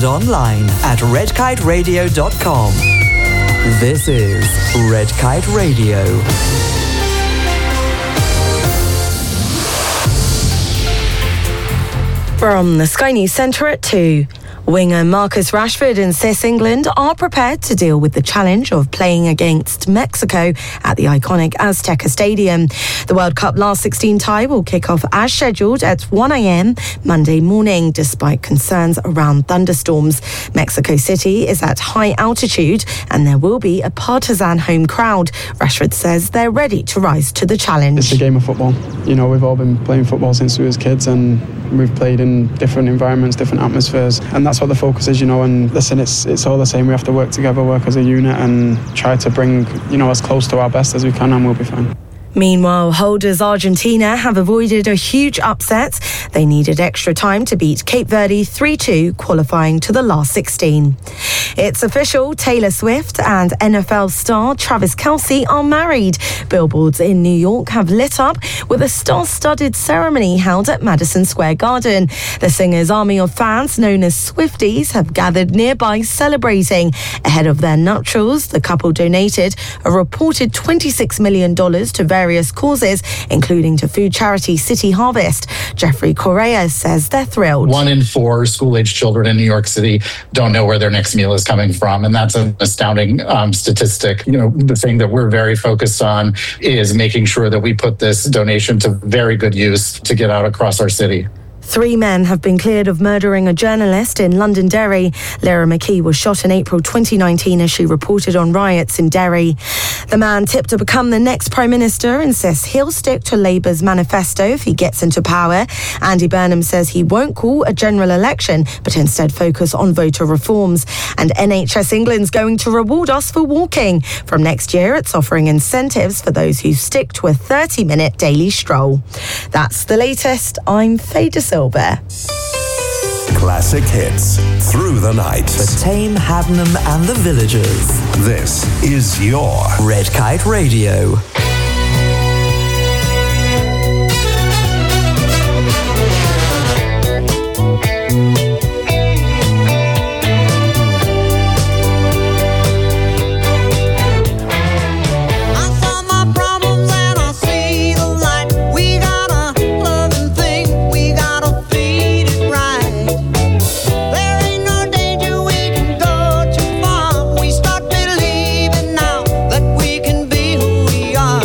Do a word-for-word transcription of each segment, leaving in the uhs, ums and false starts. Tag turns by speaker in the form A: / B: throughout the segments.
A: and online at red kite radio dot com. This is Red Kite Radio.
B: From the Sky News Centre at two. Winger Marcus Rashford insists England are prepared to deal with the challenge of playing against Mexico at the iconic Azteca Stadium. The World Cup last sixteen tie will kick off as scheduled at one a.m. Monday morning, despite concerns around thunderstorms. Mexico City is at high altitude and there will be a partisan home crowd. Rashford says they're ready to rise to the challenge.
C: It's a game of football. You know, we've all been playing football since we was kids and we've played in different environments, different atmospheres, and that's what the focus is, you know. And listen, it's it's all the same. We have to work together, work as a unit, and try to bring, you know, as close to our best as we can, and we'll be fine.
B: Meanwhile, holders Argentina have avoided a huge upset. They needed extra time to beat Cape Verde three two, qualifying to the last sixteen. It's official, Taylor Swift and N F L star Travis Kelce are married. Billboards in New York have lit up with a star-studded ceremony held at Madison Square Garden. The singer's army of fans, known as Swifties, have gathered nearby celebrating. Ahead of their nuptials, the couple donated a reported twenty-six million dollars to various various causes, including to food charity City Harvest. Jeffrey Correa says they're thrilled.
D: One in four school-aged children in New York City don't know where their next meal is coming from, and that's an astounding um, statistic. You know, the thing that we're very focused on is making sure that we put this donation to very good use to get out across our city.
B: Three men have been cleared of murdering a journalist in Londonderry. Lyra McKee was shot in April twenty nineteen as she reported on riots in Derry. The man tipped to become the next Prime Minister insists he'll stick to Labour's manifesto if he gets into power. Andy Burnham says he won't call a general election, but instead focus on voter reforms. And N H S England's going to reward us for walking. From next year, it's offering incentives for those who stick to a thirty-minute daily stroll. That's the latest. I'm Faye De Silva.
E: Classic hits through the night.
A: For Tame, Haddenham and the Villagers.
E: This is your
A: Red Kite Radio.
F: We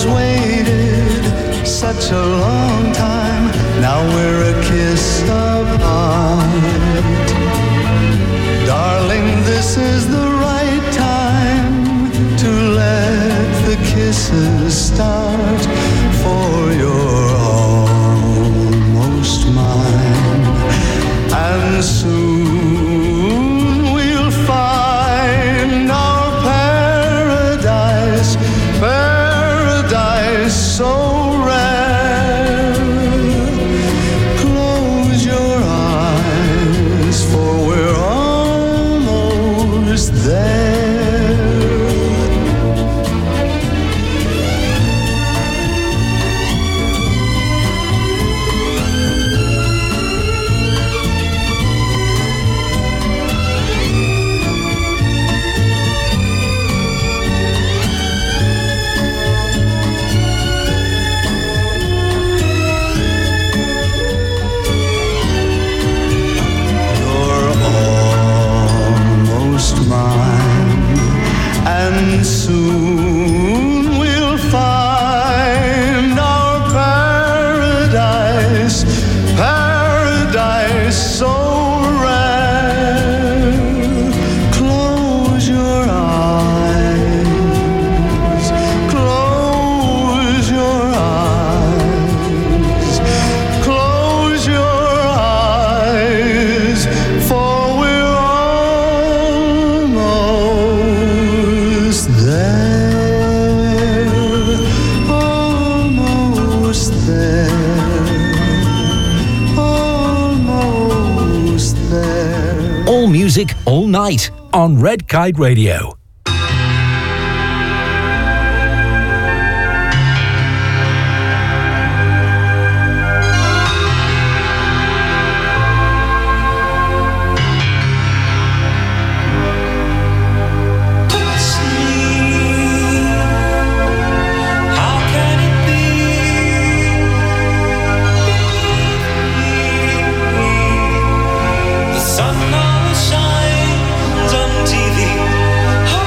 F: waited such a long time. Now we're a kiss apart. Darling, this is the right time to let the kisses start. For you're almost mine, and soon we'll find our paradise, paradise so rare. Close your eyes, for we're almost there. And soon we'll find our paradise, paradise so rare. Close your eyes, close your eyes, close your eyes, for we're almost there, almost there, almost there.
G: All music, all night on Red Kite Radio.
H: The sun now shines on T V.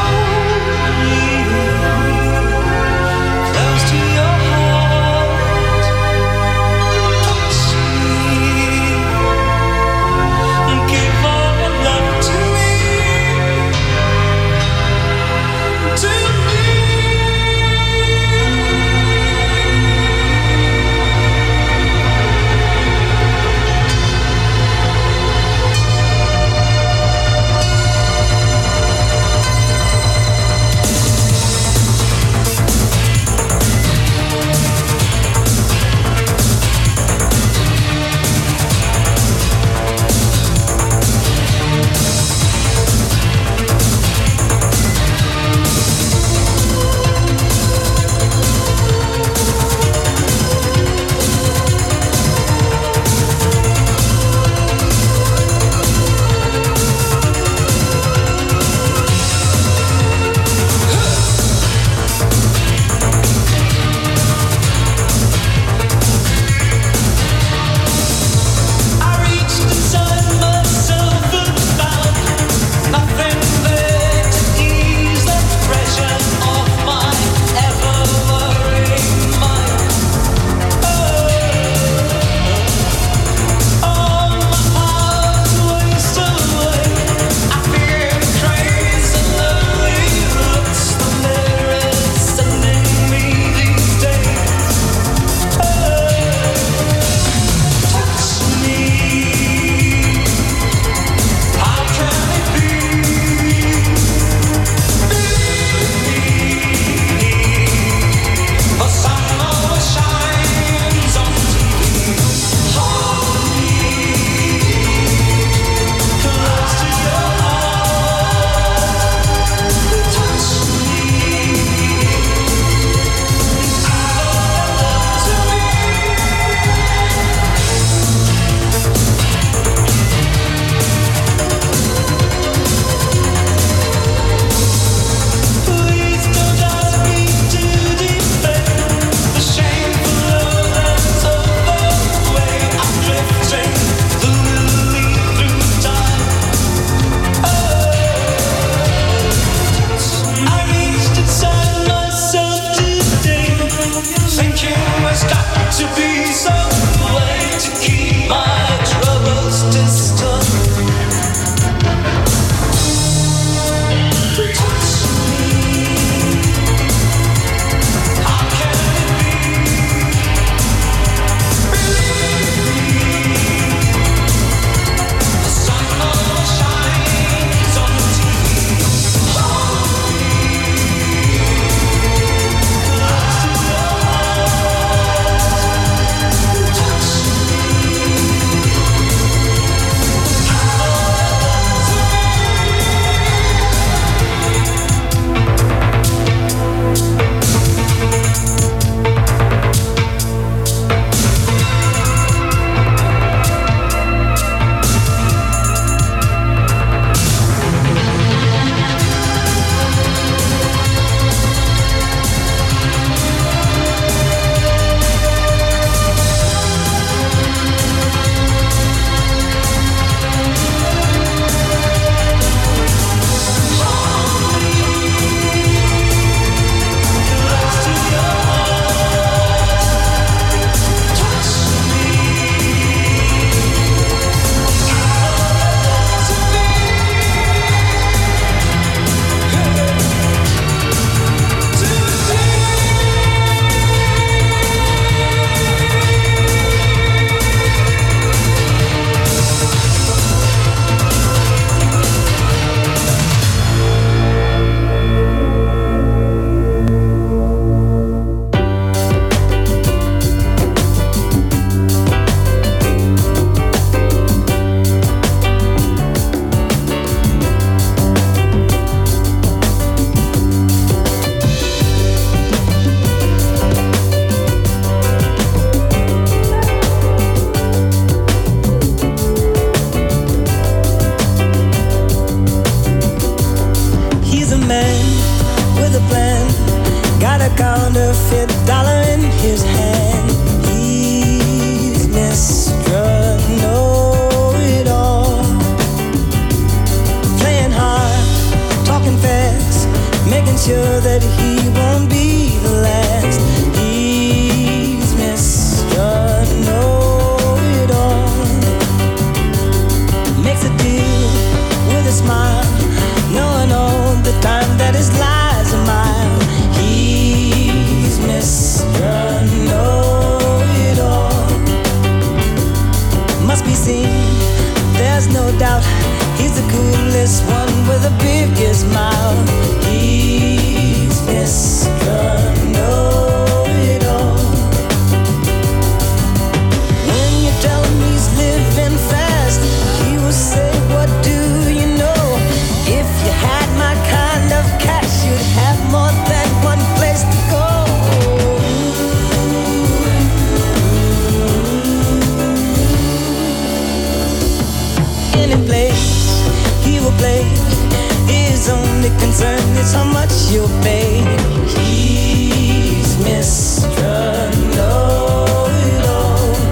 H: only concern is how much you'll pay. He's Mister Know-it-all.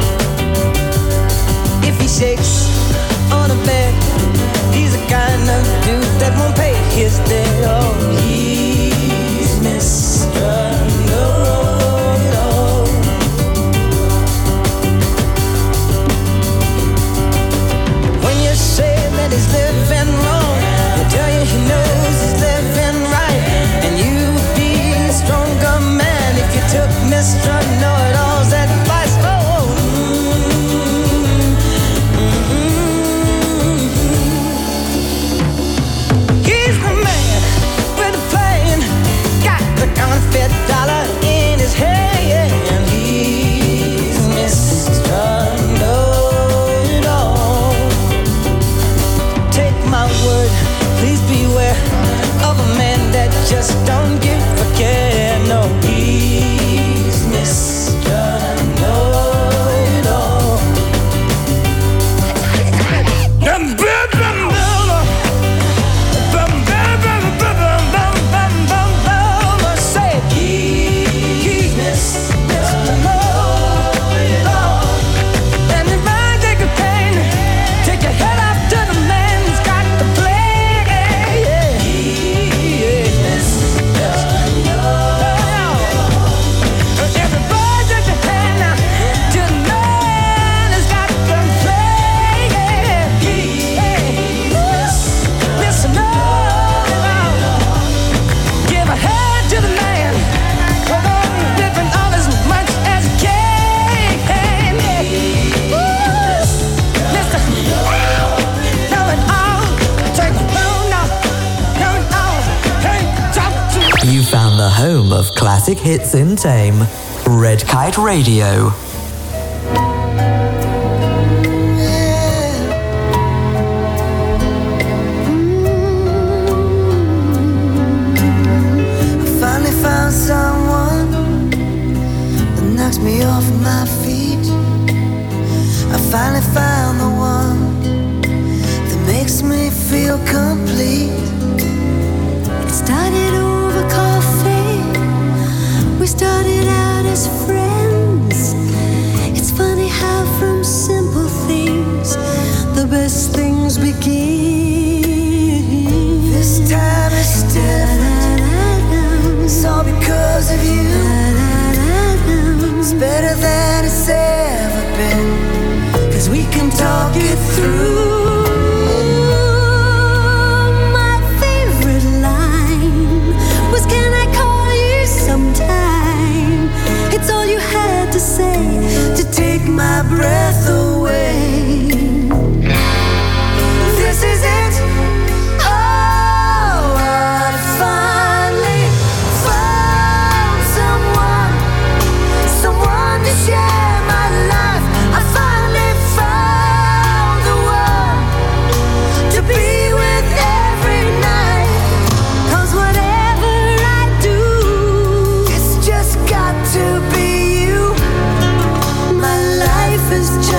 H: If he shakes on a bed, he's the kind of dude that won't pay his debt. Oh, he's Mister Know-it-all. When you say that he's living wrong, he'll tell you he knows he's living right. And you would be a stronger man if you took Mister Know-it-all's advice. Oh, counterfeit dollar in his hand. He's Mister Know-it-all. Take my word, please beware of a man that just don't give a care. No, he's Mister Know-it-all.
A: The home of classic hits in Tame, Red Kite Radio.
I: I finally found someone that knocks me off my feet. I finally found the one that makes me feel complete. It started over coffee. We started out as friends. It's funny how from simple things the best things begin. This time is different. It's all because of you. It's better than it's ever been, 'cause we can talk it through. Can I call you sometime? It's all you had to say to take my breath away. This is it. Oh, I finally found someone, someone to share my life. I finally found the one to be with every night. 'Cause whatever to be you, my life is just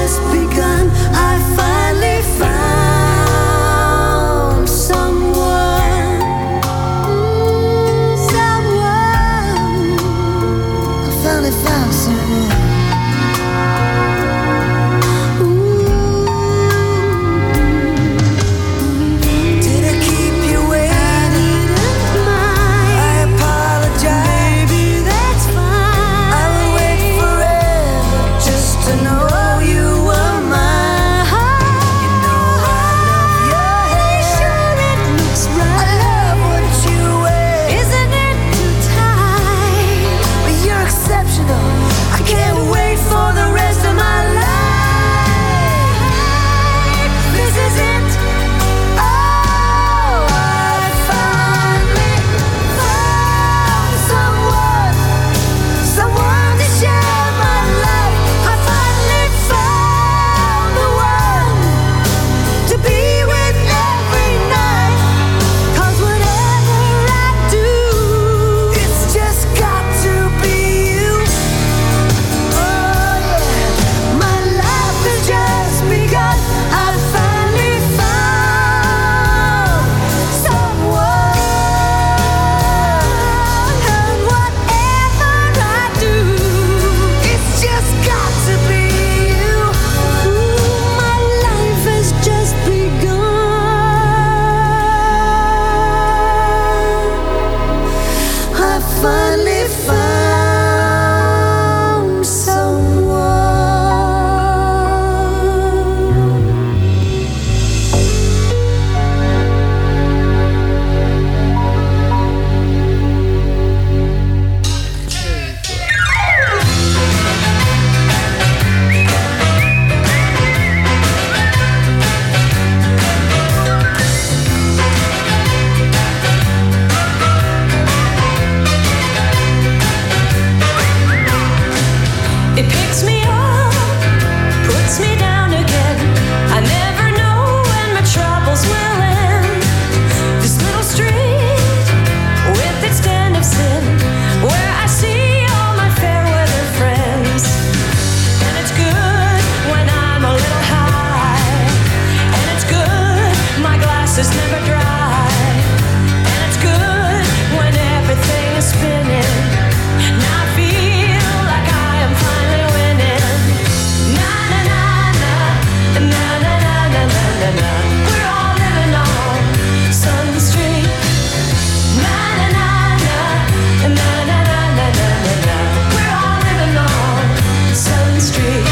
J: It picks me up, puts me down again. I never know when my troubles will end. This little street with its den of sin, where I see all my fair weather friends. And it's good when I'm a little high, and it's good my glass is never dry, and it's good when everything is spinning. Now I feel like I am finally winning. Na na na na, na na na na na na na. We're all living on Sun Street. Na na na na, na na na na na na na. We're all living on Sun Street.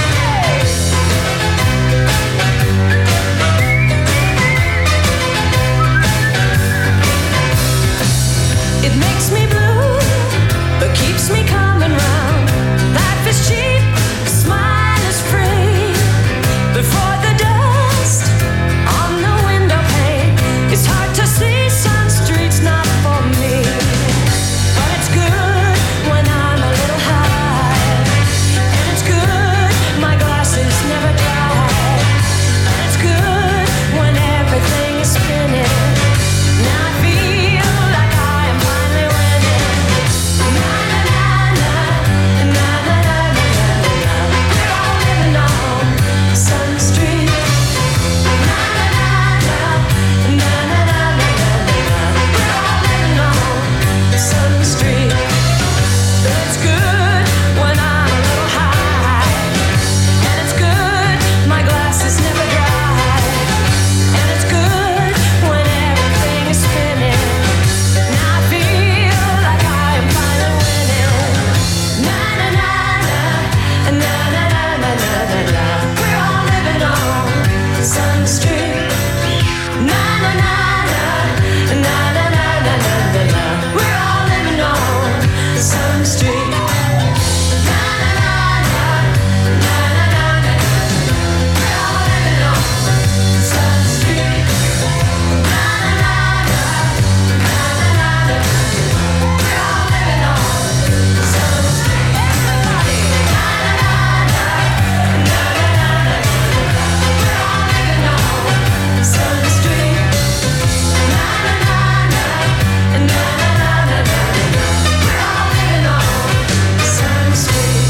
J: It makes me blue, but keeps me coming round. Life is cheap, smile is free. Before the dust on the window pane, it's hard to see Sun Street's not for me. But it's good when I'm a little high, and it's good my glass is never dry, and it's good when everything is spinning. Now I feel like I am finally winning. Na na na na, na na na na na na. We're all living on Sun Street. Na na na na, na na na na na na. We're all living on Sun Street. It's good when I'm a little high, and it's good my glass is never dry, and it's good when everything is spinning. Now I feel like I am finally winning. Na na na na, na na na na na na na. We're all living on Sun Street. Na na na na, na na na na na na na. We're all living on Sun Street. Na na na na, na na na na na. We're all living on Sun Street. Na na na na, na na na na na. We're all living on Sun Street. Everybody. Na na na na, na na na na na. We're all living on Sun Street. Na na na na, na na na na na na. We're all living on Sun Street.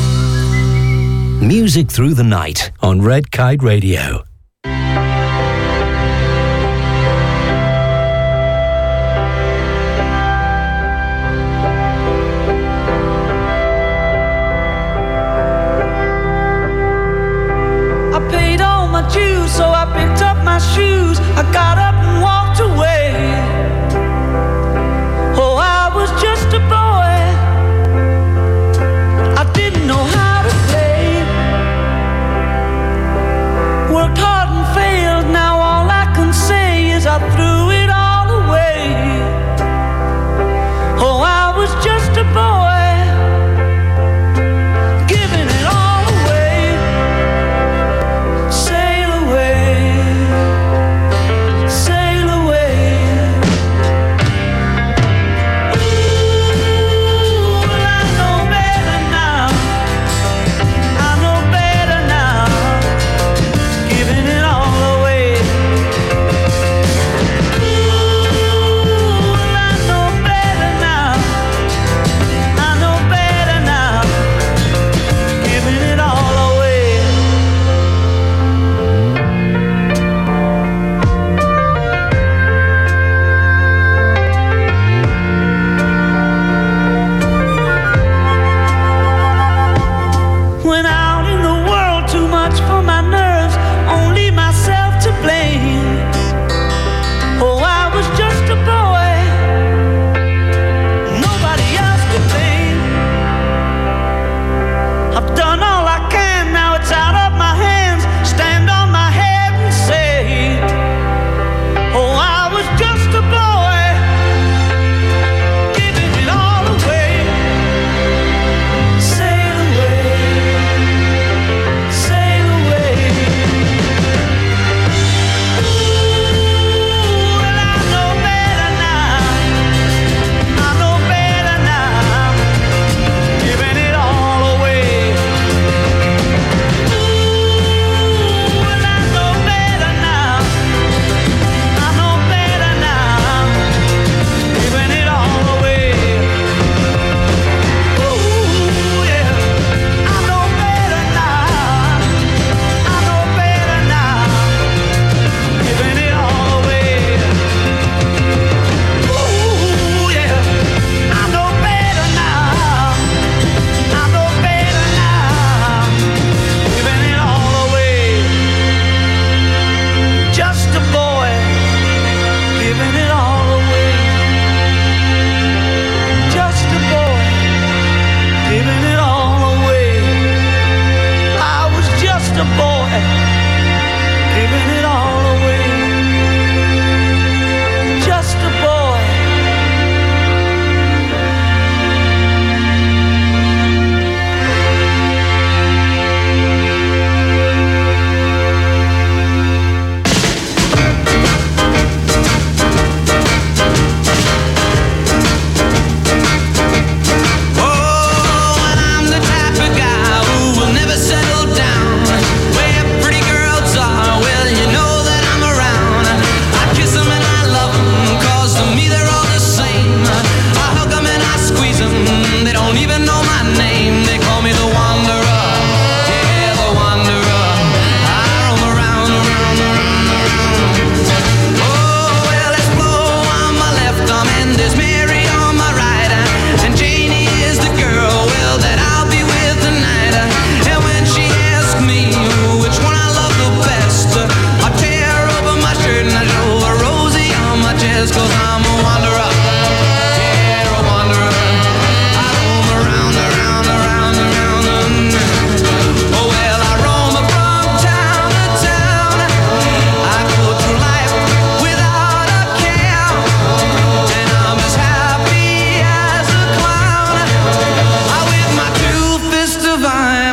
G: Music through the night on Red Kite Radio.
K: I paid all my dues, so I picked up my shoes. I got up and walked away. Oh, I was just a boy. I didn't know how to play. Worked hard and failed. Now all I can say is I threw it all away. Oh, I was just a boy, giving it all away. Sail away, sail away. Ooh, well, I know better now. I know better now. Giving it all away. Ooh, well, I know better now. I know better now. Giving it all away. Went out in the world, too much for my nerves, only myself to blame. Oh, I was just a boy, nobody else to blame. I've done all I can, now it's out of my hands. Stand on my head and say, oh, I was just a boy, giving it all away. Sail away, sail away. Ooh, well, I know better now. I know better now. Giving it all away.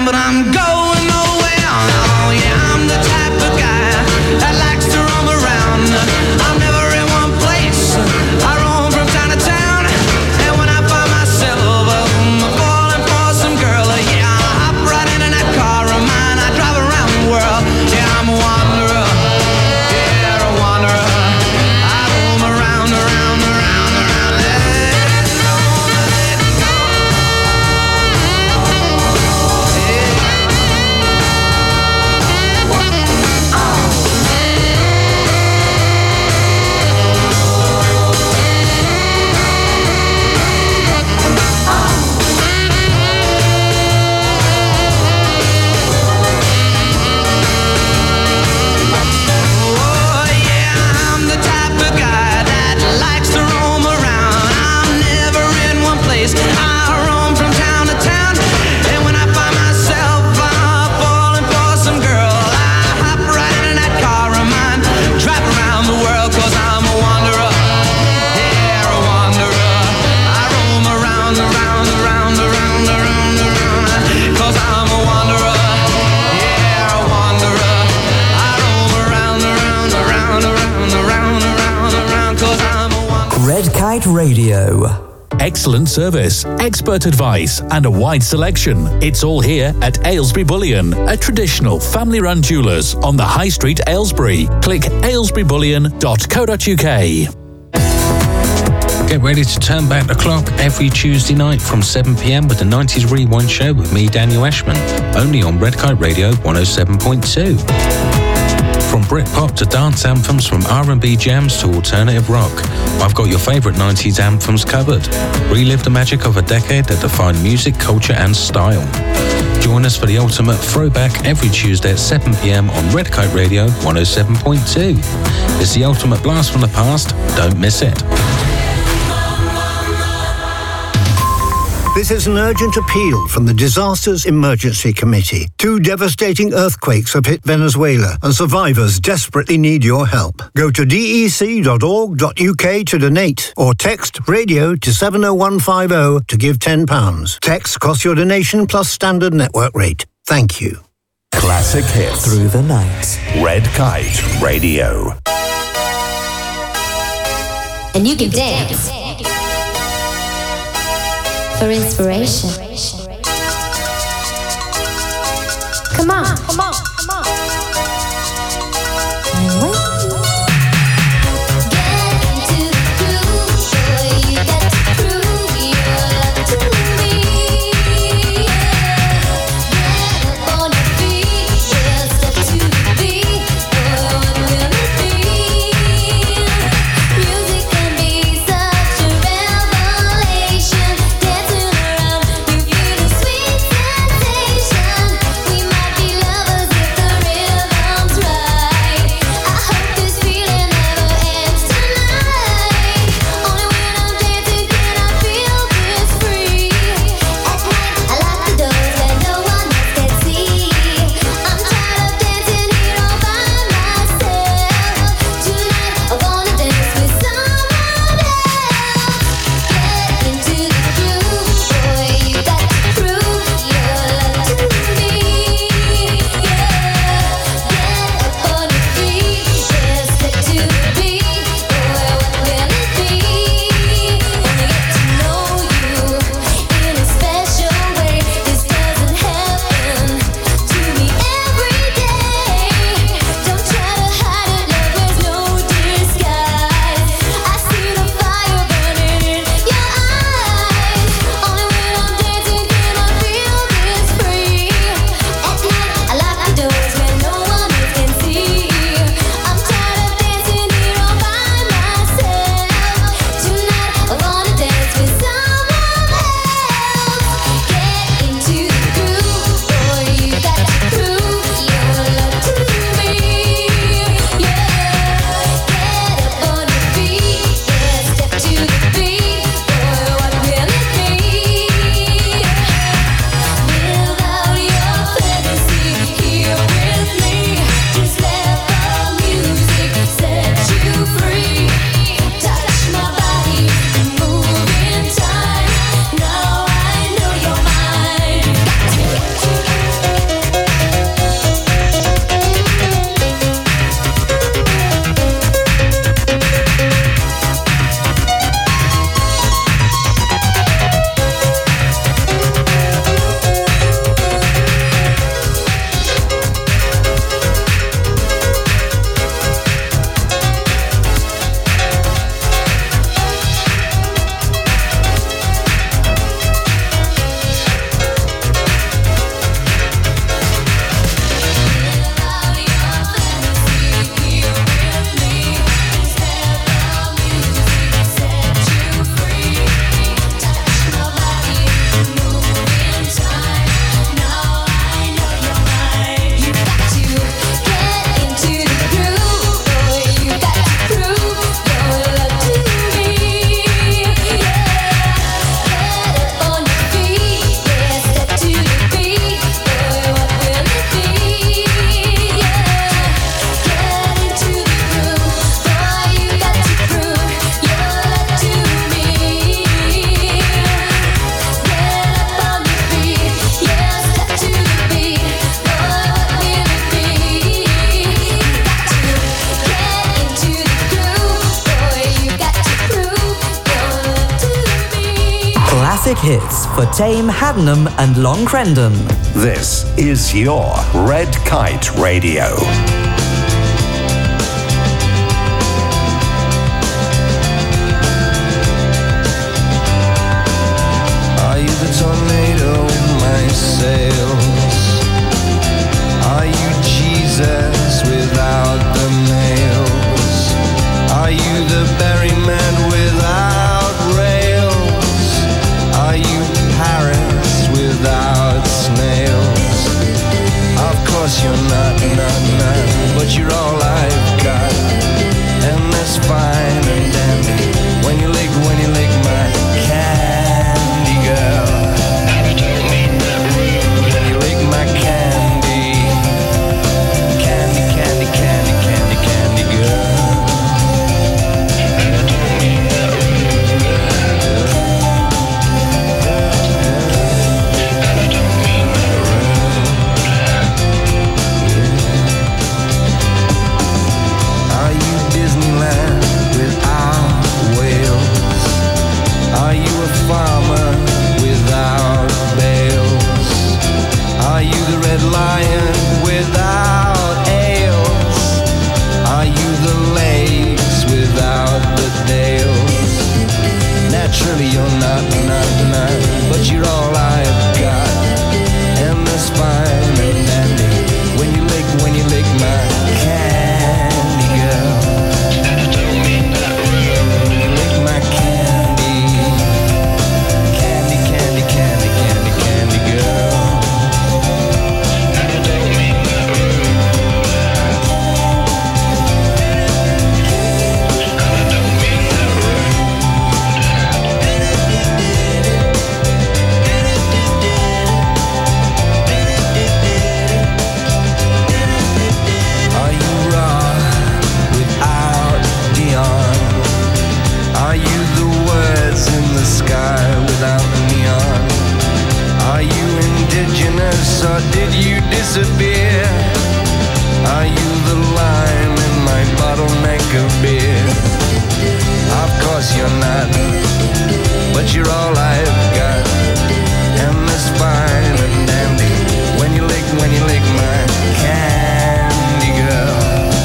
F: time, but I'm going nowhere. Oh yeah, I'm the type of guy that likes to roam around. I'm never in one place. I roam from town to town, and when I find myself um, falling for some girl, yeah, I hop right into that car of mine. I drive around the world. Yeah, I'm a wanderer. Yeah, a wanderer. I roam around, around, around, around. Let it go, let it go. Oh yeah, I'm the type of guy that likes to roam around. I'm never in one place. I roam from town to town, and when I find myself uh, falling for some girl, I hop right in that car of mine, drive around the world, 'cause I'm a wanderer. Yeah, a wanderer. I roam around, around, around, around, around, around, 'cause I'm a wanderer. Yeah, a wanderer. I roam around, around, around, around, around, around, around, 'cause I'm a wanderer.
A: Red Kite Radio.
G: Excellent service, expert advice, and a wide selection. It's all here at Aylesbury Bullion, a traditional family-run jewellers on the High Street, Aylesbury. Click aylesbury bullion dot co dot uk.
L: Get ready to turn back the clock every Tuesday night from seven p.m. with the nineties Rewind Show with me, Daniel Ashman, only on Red Kite Radio one oh seven point two. From Britpop to dance anthems, from R and B jams to alternative rock, I've got your favourite nineties anthems covered. Relive the magic of a decade that defined music, culture and style. Join us for the ultimate throwback every Tuesday at seven p.m. on Red Kite Radio one oh seven point two. It's the ultimate blast from the past. Don't miss it.
M: This is an urgent appeal from the Disasters Emergency Committee. Two devastating earthquakes have hit Venezuela, and survivors desperately need your help. Go to d e c dot org dot u k to donate, or text radio to seven oh one five oh to give ten pounds. Text costs your donation plus standard network rate. Thank you.
E: Classic hits
A: Through the night.
E: Red Kite Radio.
N: And you can dance for inspiration. Come on, come on, come on. I'm waiting. Get into the groove, boy. You got to prove your love to me. Get up on your feet, yeah, step to the beat. Boy, what will it be? Music can be such a revelation. Dancing around, you feel a sweet sensation. We might be lovers if the
A: hits for Tame, Haddenham and Long Crendon.
E: This is your Red Kite Radio.
O: Are you the tornado, my sails? Are you Jesus without the nails? Are you the berryman without rails? Are you Paris without snails? Of course you're not, not, not, but you're all I've got. And that's fine and dandy when you lick, when you lick my candy girl. When you lick my candy, candy, candy, candy, candy, candy girl. Are you Disneyland without whales? Are you a farmer without bales? Are you the red lion without ales? Are you the lakes without the dales? Naturally you're not, not, not, but you're all I've got. And that's fine and dandy when you lick, when you lick my candy girl. When you lick my candy, candy, candy, candy, candy, candy girl. Are you raw without Dion? Are you the words in the sky without neon? Are you indigenous or did you disappear? Are you the lime in my bottleneck of beer? Of course you're not, but you're all I've got. And that's fine and dandy when you lick, when you lick my candy girl.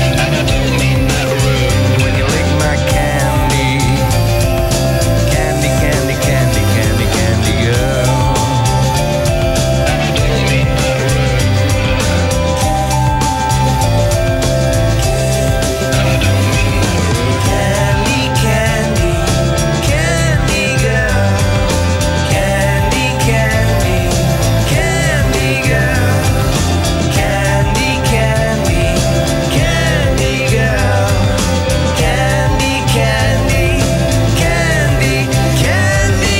O: When you lick my candy, candy, candy, candy, candy, candy girl. Candy, candy, candy girl. Candy, candy, candy girl. Candy, candy, candy girl. Candy, candy, candy, candy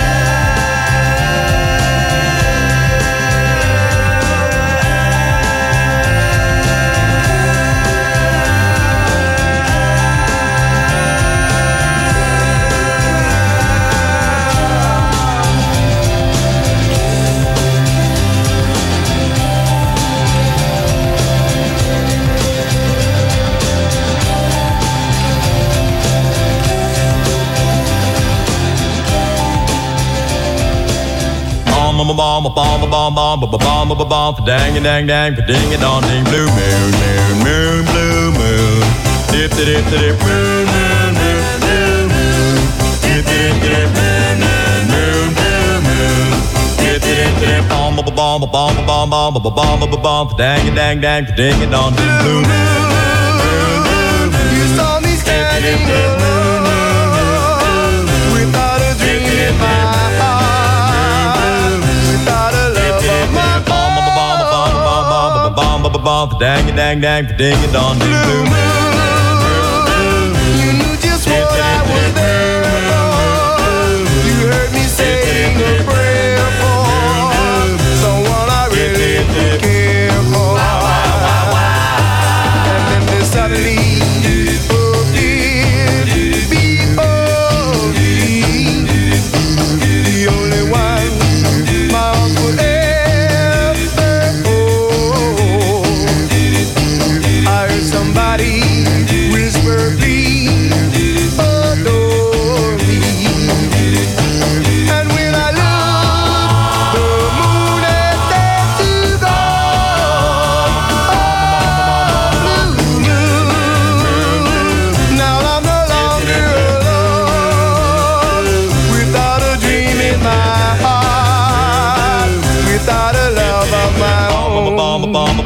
P: Bomb, bomb, bomb, bomb, bomb, bomb, bomb, bomb, bomb, dang, dang, dang, ding, it on, ding, blue moon, moon, moon, blue moon, dip, dip, dip, moon, moon, moon, blue moon, dip, dip, dip, moon, moon, moon, blue moon, dip, dip, dip, bomb, bomb, bomb, bomb, bomb, bomb, bomb, bomb, bomb, dang, dang, dang, ding, it on, ding, blue moon.
O: You saw me standing alone without a dream in my heart, without a love of my
P: Bomb, dang, dang, dang, ding, it on, ding, blue moon.
O: You knew just what I was there for. You heard me saying a prayer for someone I really care for. And then there suddenly appeared before me the only one my arms would ever hold. I heard somebody whisper, please, oh no.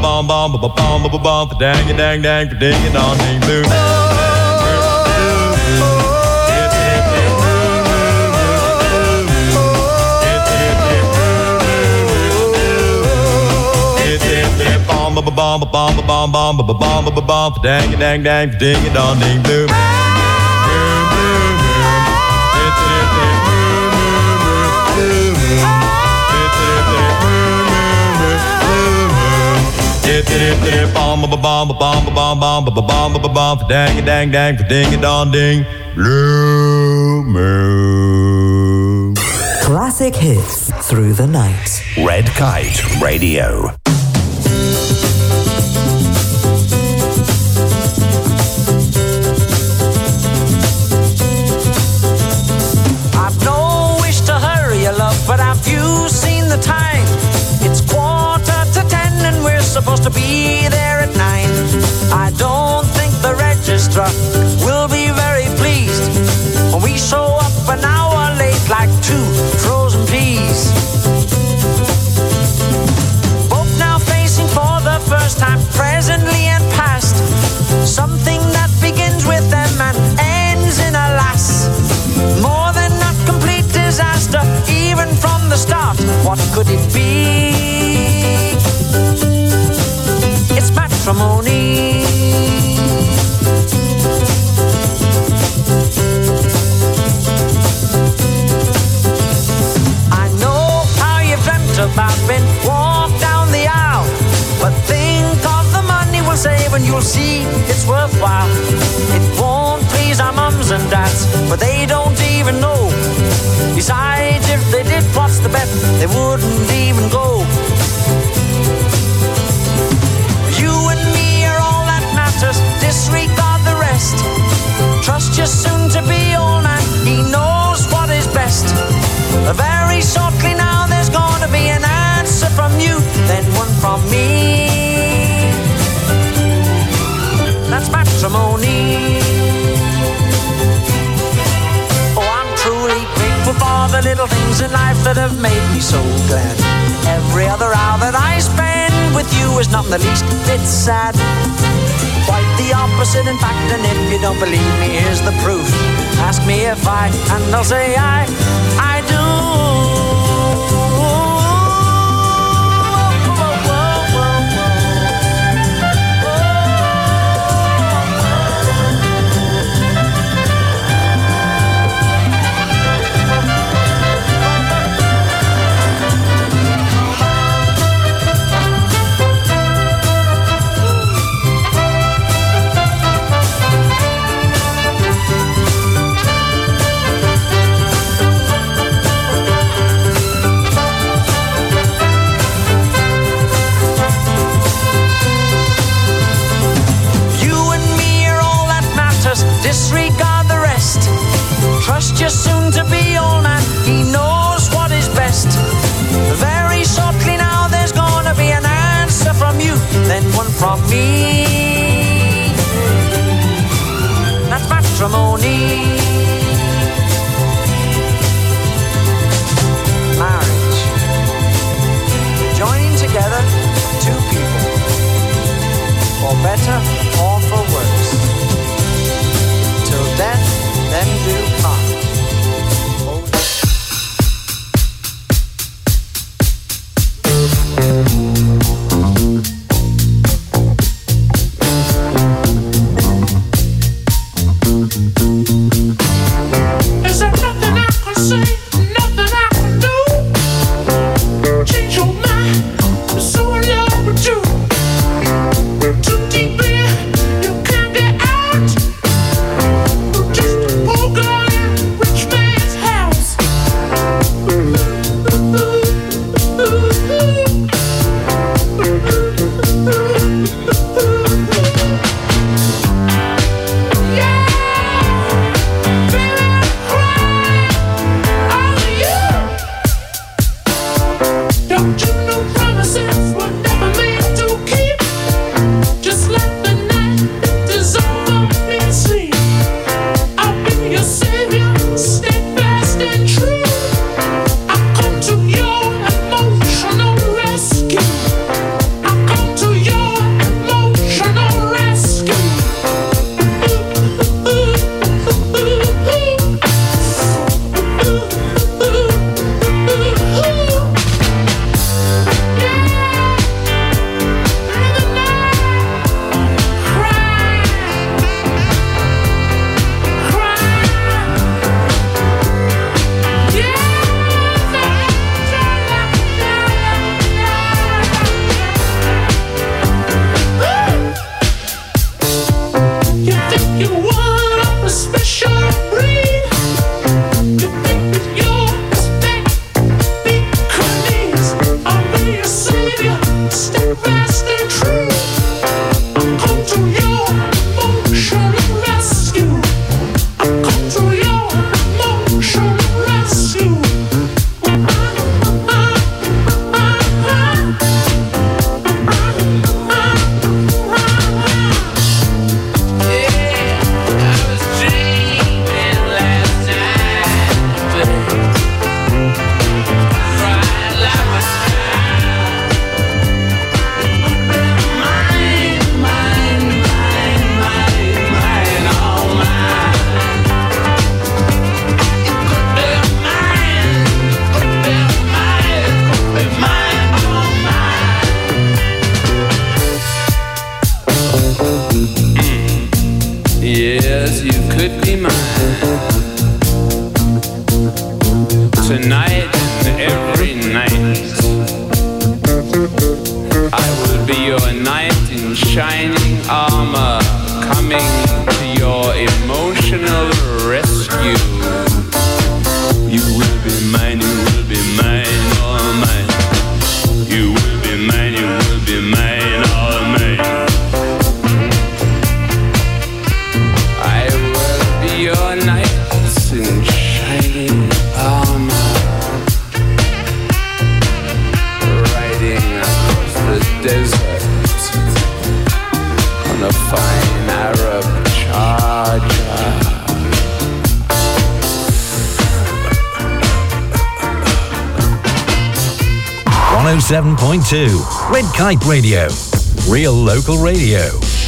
P: bomb bomb ba bomb ba bomb for dang it dang dang for ding it on ding blue. Bomb ba bomb ba bomb ba bomb bomb ba bomb ba bomb for dang it dang dang for ding it on ding blue. Bomb ba bomb ba bomb ba bomb bomb ba bomb ba bomb for dang it dang dang for ding it on ding blue moon.
A: Classic hits through the night.
E: Red Kite Radio.
K: I've no wish to hurry you, love, but have you seen the time? It's quarter to ten and we're supposed to be there at nine. I don't think the registrar will be very pleased when we show up an hour late like two frozen peas. Both now facing for the first time, presently and past, something that begins with them and ends in a lass. More than a complete disaster, even from the start. What could it be? It's matrimony. I know how you've dreamt about being walked down the aisle, but think of the money we'll save and you'll see it's worthwhile. It won't please our mums and dads, but they don't even know. Besides, if they did, what's the bet? They wouldn't even go. You and me are all that matters, disregard the rest. Trust your soon-to-be old man, he knows what is best. Very shortly now there's gonna be an answer from you, then one from me. That's matrimony. Oh, I'm truly grateful for the little things in life that have made me so glad. Every other hour that I spend with you is not in the least bit sad. Quite the opposite, in fact, and if you don't believe me, here's the proof. Ask me if I, and I'll say I, I do. Disregard the rest. Trust your soon-to-be old man, he knows what is best. Very shortly now there's gonna be an answer from you, then one from me. That's matrimony. Marriage. Joining together two people, for better or for worse. Till death, then do part.
Q: could be mine. Tonight and every night, I will be your knight in shining armor, coming to your emotional rescue. You will be mine, you will be mine, all mine. You will be mine, you will be mine, all mine. I will be your knight in shining armor, riding across the desert on a fine Arab charger.
R: one oh seven point two Red Kite Radio. Real local radio.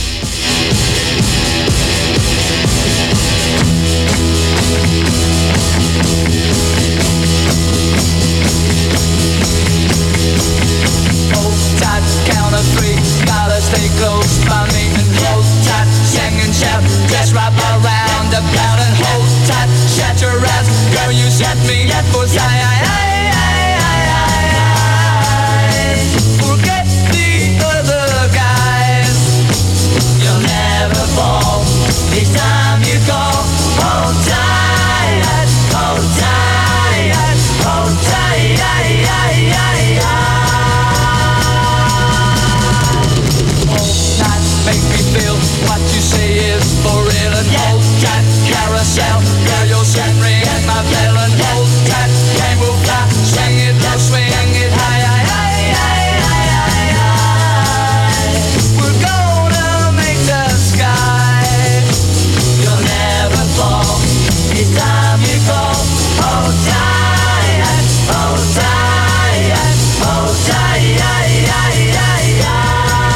K: Hold tight, count of three, gotta stay close by me. And hold tight, sing and shout, just wrap around the cloud. And hold tight, shut your eyes, girl, you set me up for side. Forget the other guys, you'll never fall. This time you go, hold tight, hold tight, hold tight. Make me feel what you say is for real. And hold tight, carousel, girl, you'll send ring my bell. And hold tight, game will fly, swing it low, swing it high, high, high, high, high, high. We're gonna make the sky, you'll never fall. It's time you go, hold tight, hold tight, hold tight, high, high, high, high.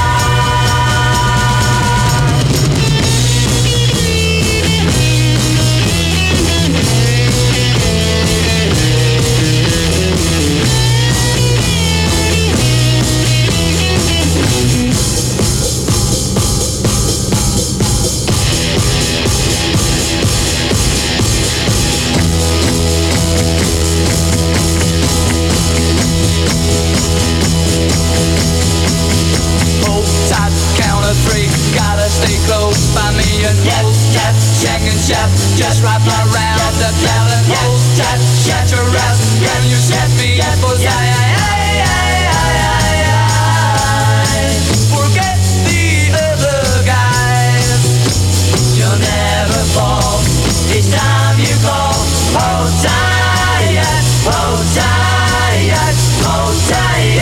K: Hold tight, count of three, gotta stay close by me. And hold tight, shake and shout, just wrap around the cloud. And hold tight, shut your eyes, can you set me up for forget the other guys, you'll never fall. This time you go, hold tight, hold tight, hold tight.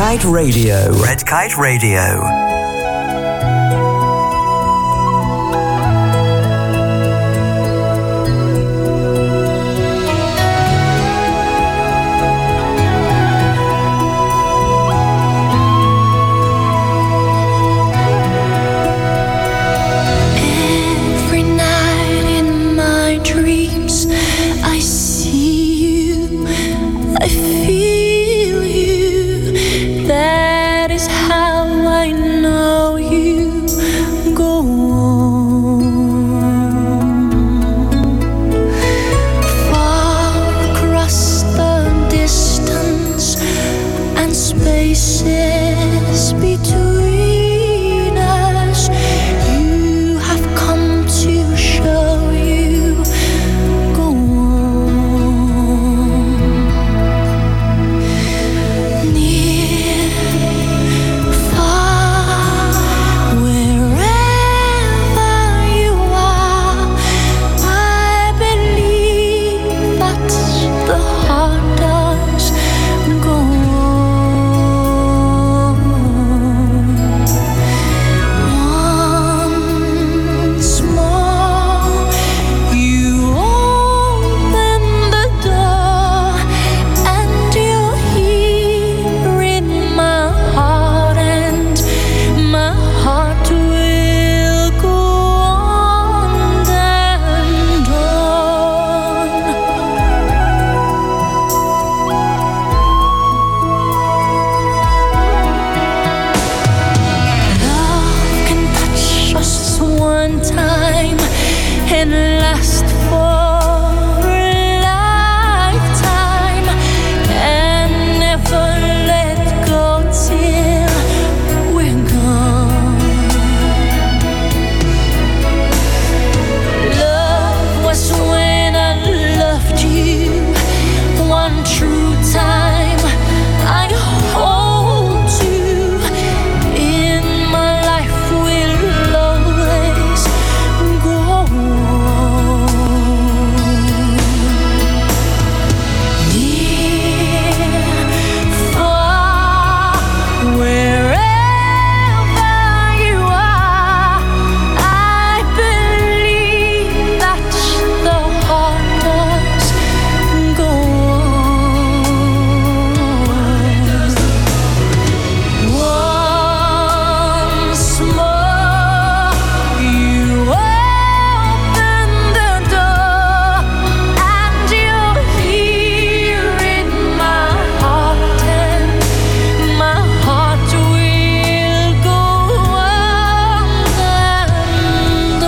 A: Kite Radio. Red Kite Radio.
J: Every night in my dreams, I see you, I feel you. That is how I know you. Go on. Far across the distance and spaces between us, you have come to show you. Go on. Near, far, wherever you are, I believe that the heart does. Go on. Once more, you open the door, and you're here in my heart, and my heart will go on and on. Love can touch us one time and last for a lifetime, and never let go till we're gone. Love was when I loved you one true time. I hold you in my life, will always go on. Near, far, wherever you are, I believe that the heart does. Go on. Once more, you open the door, and you're here in my heart, and my heart will go on and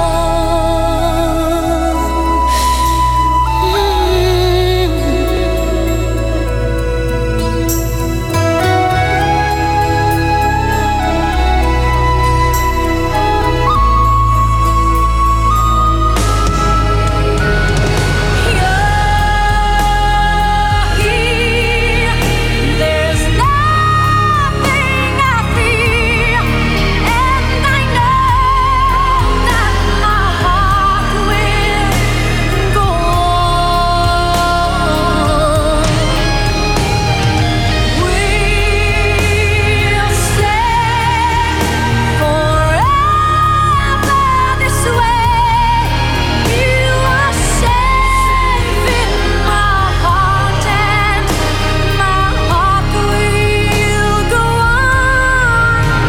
J: There's nothing I fear, and I know that my heart will go on. We'll stay forever this way. You are safe in my heart, and my heart will go on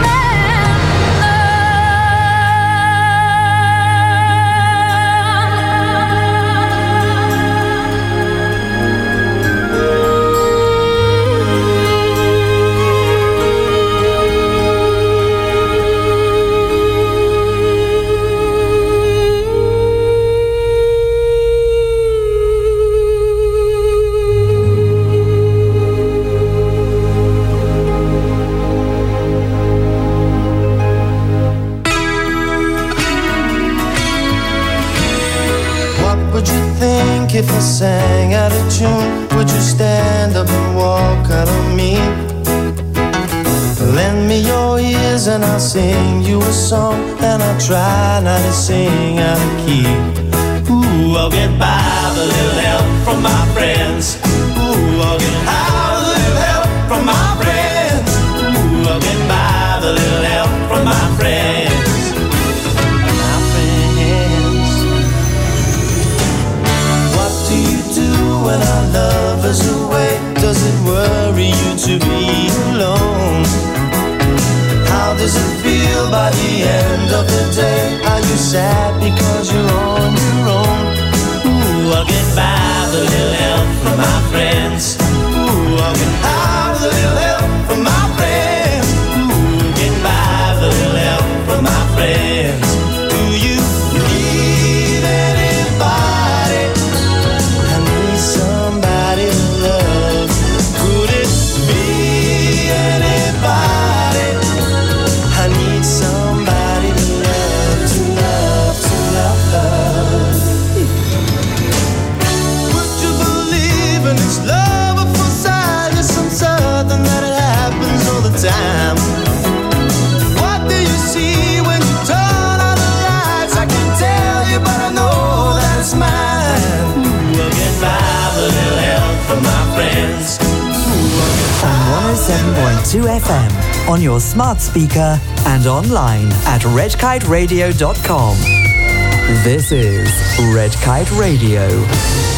S: What would you think if I sang out of tune? Would you stand up and walk out on me? Lend me your ears and I'll sing you a song, and I'll try not to sing out of key. Ooh, I'll get by with a little help from my friends. Ooh, I'll get high with a little help from my friends. a little help from my friends. My friends. What do you do when our love is away? Does it worry you to be alone? How does it feel by the end of the day? Are you sad because you're on your own? Ooh, I'll get by with a little help from my friends. Ooh, I'll get by with a little help from my friends. Ooh, get by with a little help from my friends. Do you need anybody? I need somebody to love. Could it be anybody? I need somebody to love, to love, to love. Would you believe in this love at first sight? Yes, I'm certain that it happens all the time. What do you see when you turn on the lights? I can't tell you, but I know that it's mine. Ooh, I'll get by with a little help from my friends.
A: On one oh seven point two F M, on your smart speaker and online at red kite radio dot com. This is Red Kite Radio.